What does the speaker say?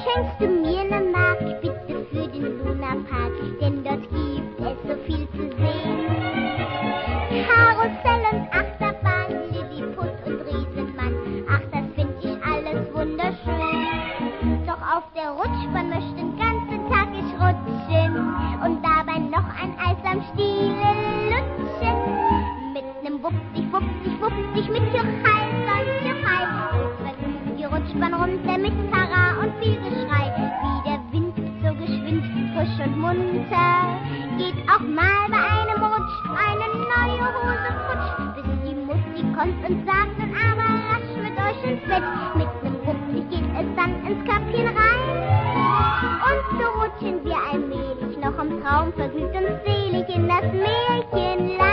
Schenkst du mir ne Mark, bitte für den Lunapark, denn dort gibt es so viel zu sehen. Karussell und Achterbahn, Lilliput und Riesenmann, ach, das find ich alles wunderschön. Doch auf der Rutschbahn möchte den ganzen Tag ich rutschen und dabei noch ein Eis am Stiele lutschen. Mit nem wuppdig, mit Juchai, sonst Juchai, verglüht die Rutschbahn runter mit Tara und viel Geschrei. Wie der Wind so geschwind, frisch und munter, geht auch mal bei einem Rutsch eine neue Hose futsch, bis die Mutti kommt und sagt dann aber rasch mit euch ins Bett. Mit nem Wuppig geht es dann ins Köpfchen rein und so rutschen wir allmählich noch im Traum vergnügt und selig in das Märchenland.